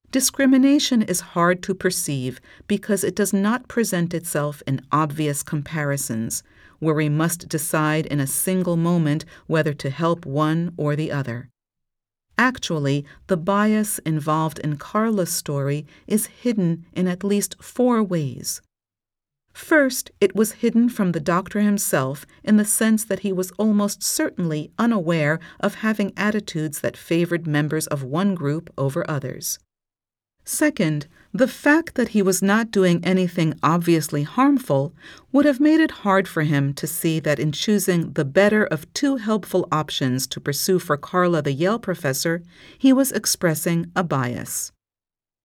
Discrimination is hard to perceive because it does not present itself in obvious comparisons, where we must decide in a single moment whether to help one or the other. Actually, the bias involved in Carla's story is hidden in at least 4 ways. First, it was hidden from the doctor himself in the sense that he was almost certainly unaware of having attitudes that favored members of one group over others. Second, the fact that he was not doing anything obviously harmful would have made it hard for him to see that in choosing the better of 2 helpful options to pursue for Carla the Yale professor, he was expressing a bias.